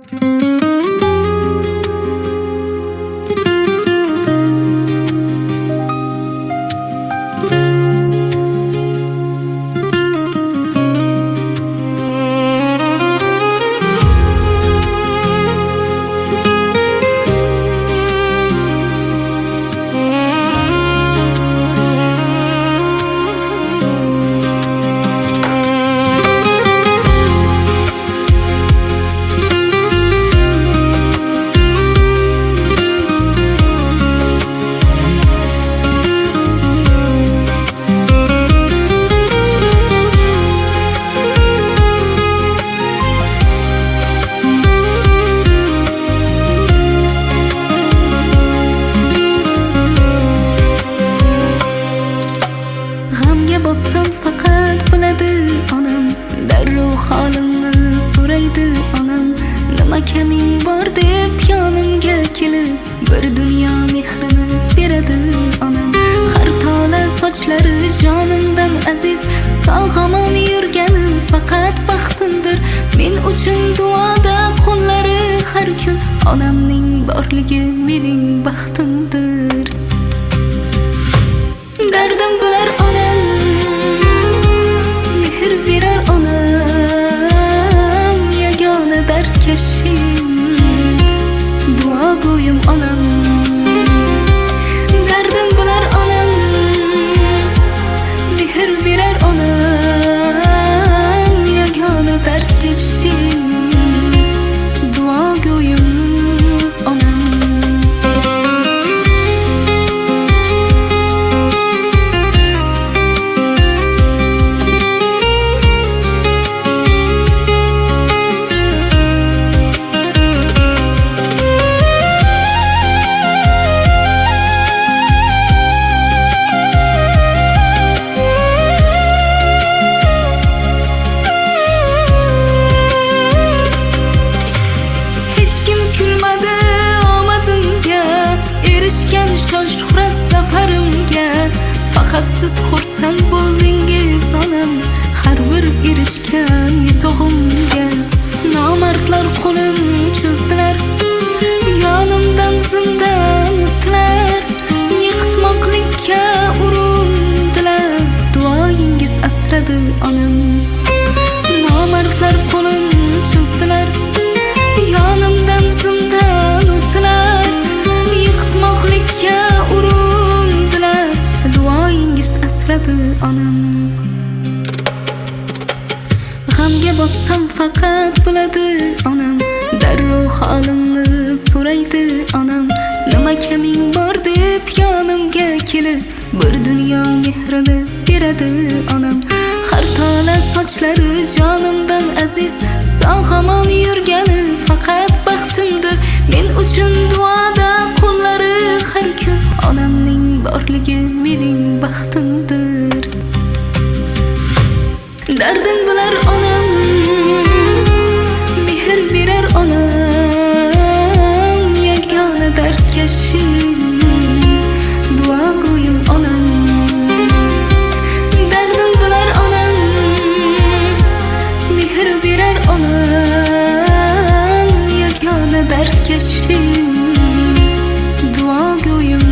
Botsam faqat biladi onam, darrov holimni so'raydi onam. Nima kaming bor deb yonimga kelib, bir dunyo mehrini beradi onam. Har tola sochlari jonimdan aziz, sog'-omon yurgani faqat baxtimdir. Men uchun duoda qo'llari har kun, onamning borligi mening baxtimdir. Dardim bilar onam, mehr berar onam, yagona dardkashim, duogo'yim onam. Dardim bilar onam, mehr berar onam, yagona dardkashim, duogo'yim onam. Shoh-shuhrat safarimga faqat siz xursand bo'ldingiz onam, har bir erishgan yutug'imga. Nomardlar qo'lim cho'zdilar, yonimdan zindan o'tdilar, yiqitmoqlikka urindilar, duoyingiz asradi onam. Nomardlar qo'lim cho'zdilar, yonimdan zindan o'tdilar, yiqitmoqlikka urindilar, duoyingiz asradi onam. G'amga botsam faqat biladi onam, darrov holimni so'raydi onam. Nima kaming bor deb yonimga kelib, bir dunyo mehrini beradi onam. Har tola sochlari jonimdan aziz, sog'-omon yurgani faqat baxtimdir. Men uchun duoda qo'llari har kun, onamning borligi mening baxtimdir. Dardim bilar onam, mehr berar onam, yagona dardkashim, duogo'yim onam. Dardim bilar onam, mehr berar onam, yagona dardkashim, duogo'yim